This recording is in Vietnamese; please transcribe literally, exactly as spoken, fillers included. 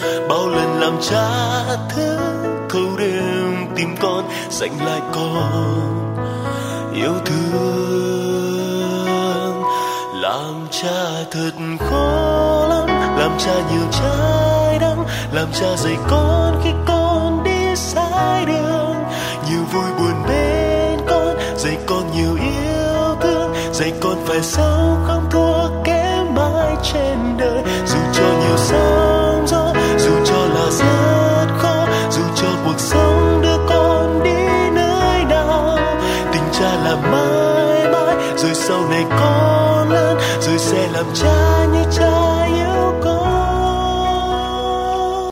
bao lần làm cha thức thâu đêm tìm con, dành lại con yêu thương. Làm cha thật khó lắm, làm cha nhiều trái đắng, làm cha dạy con khi con đi sai đường, nhiều vui buồn bên con, dạy con nhiều yêu thương, dạy con phải sống không thua kém mãi trên đời. Dù cho nhiều sóng gió, dù cho là rất khó, dù cho cuộc sống đưa con đi nơi nào, tình cha là mãi mãi, rồi sau này con lớn rồi sẽ làm cha